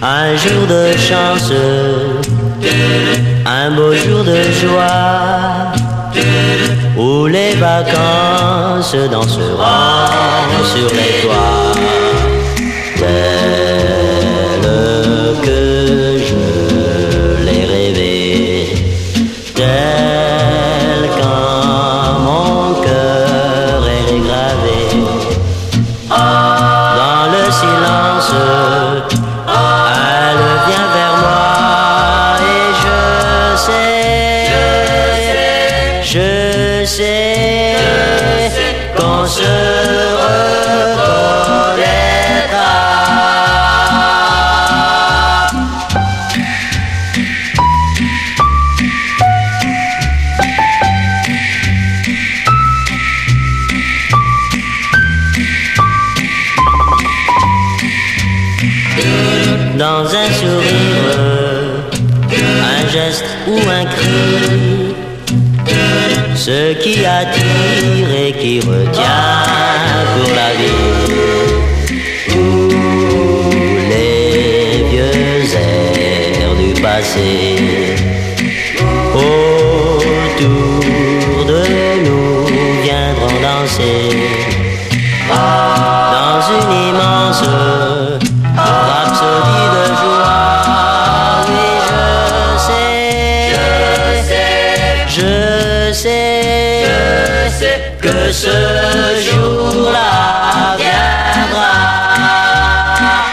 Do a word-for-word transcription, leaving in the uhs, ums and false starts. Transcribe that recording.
Un jour de chance, un beau jour de joie, où les vacances danseront sur les toits, telles que je l'ai rêvé, telles qu'en mon cœur elle est gravée. Dans le silence, elle vient vers moi et je sais, je sais qu'on se reconnaîtra. Dans un sourire, un geste ou un cri, ce qui attire et qui retient pour la vie. Tous les vieux airs du passé autour de nous viendront danser dans une immense rhapsodie de joie. Oui, je sais, je sais, je sais que ce jour